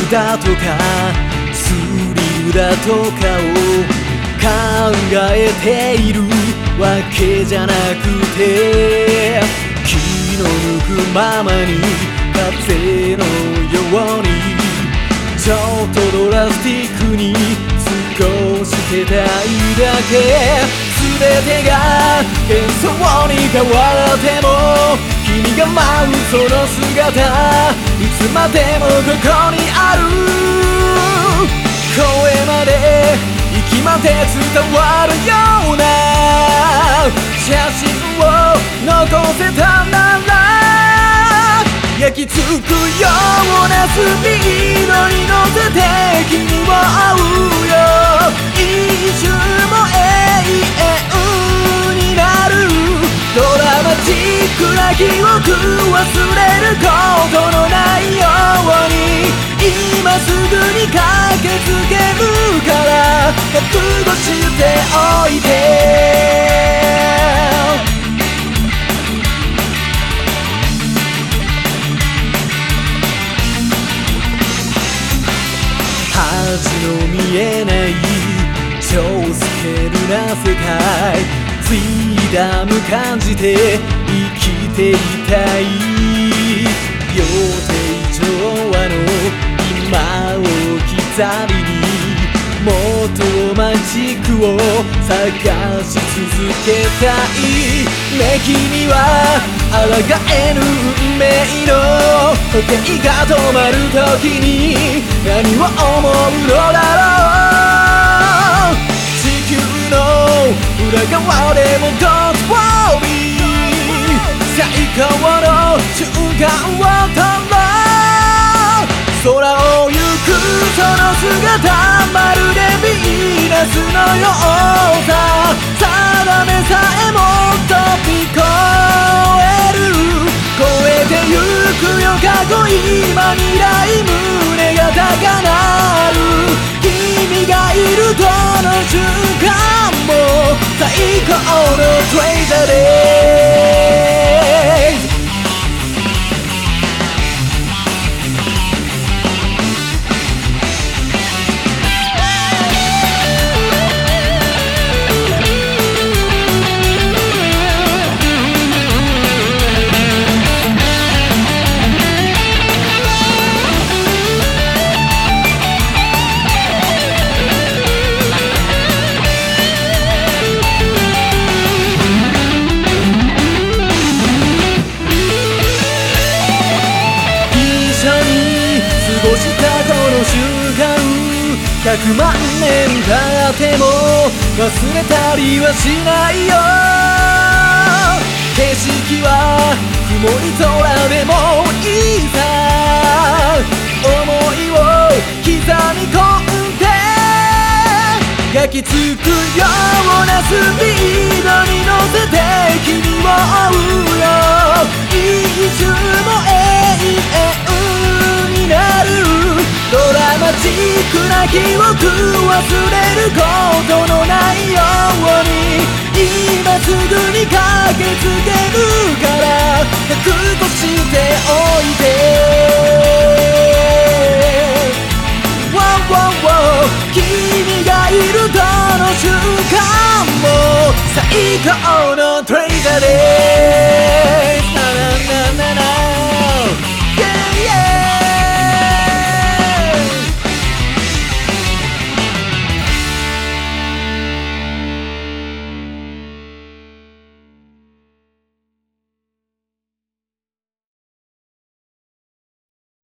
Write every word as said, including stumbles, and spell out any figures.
だとかスリルだとかを考えているわけじゃなくて、気の抜くままに風のようにちょっとドラスティックに過ごしてたいだけ。全てが幻想に変わっても君が舞うその姿いつまでもここにある。声まで息まで伝わるような写真を残せたなら、焼き付くようなスピードに乗せて君を追うよ。一瞬も永遠になるドラマチックな記憶忘れることのないように今すぐに駆けつけるから覚悟しておいて。味の見えない超スケールな世界、フリーダム感じて生きていたい。予定調和の今を刻みにもっとロマンチックを探し続けたい。ね君は抗えぬ運命の時計が止まる時に何を思うのだろう。地球の裏側でも Don't worry 最高の瞬間を撮ろう。空を行くその姿まるでヴィーナスのようさ、定めさえも飛び越える。超えてゆくよ過去今未来胸が高鳴る。君がいるどの瞬間も最高のトレジャーデイ。過ごしたこの瞬間ひゃくまん年経っても忘れたりはしないよ。景色は曇り空でもいいさ、想いを刻み込んで焼き付くようなスピードに乗せて君を追うよ。一瞬も永遠になるドラマチックな記憶忘れることのないように今すぐに駆けつけるから覚悟しておいて。Wow, wow, wow 君がいるどの瞬間も最高の